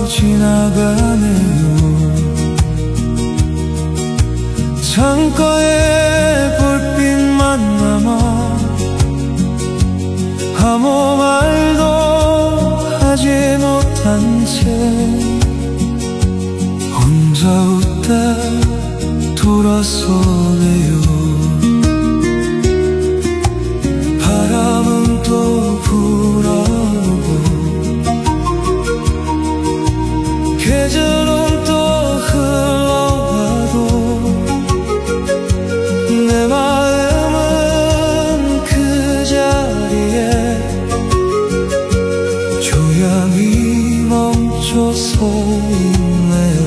지나가네요. 창가에 불빛만 남아 아무 말도 하지 못한 채 혼자 웃다 돌아서네요. 바람은 또 불어오고 계절은 또 흘러가도 내 마음은 그 자리에 조용히 멈춰서 있네.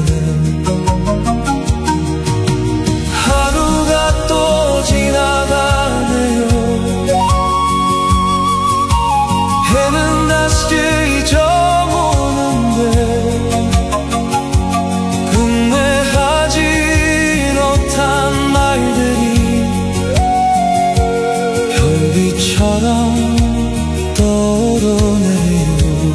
하루가 또 지나가네요. 해는 다시 저무는데 흥미하지 못한 말들이 별빛처럼 떠오르네요.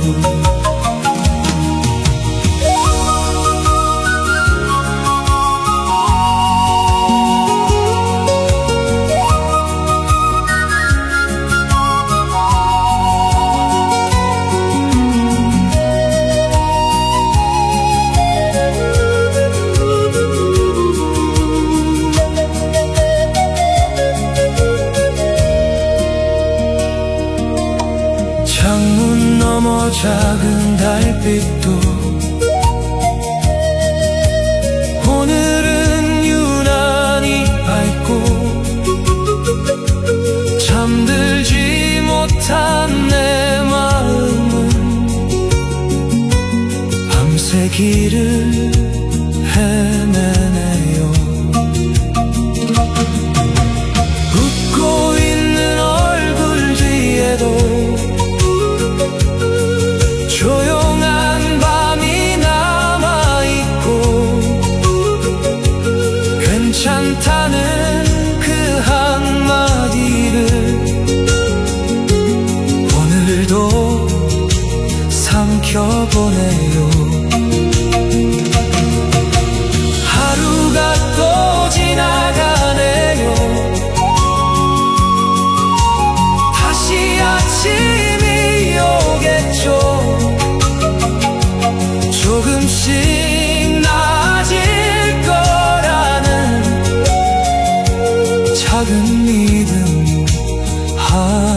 창문 너머 작은 달빛도 오늘은 유난히 밝고 잠들지 못한 내 마음은 밤새 길을 헤매네요. 웃고 있는 얼굴 뒤에도 조용한 밤이 남아있고 괜찮다는 그 한마디를 오늘도 삼켜보네요. 하루가 또 지나가네요. 다시 아침이 오겠죠. 조금씩 나아질 거라는 작은 믿음 하나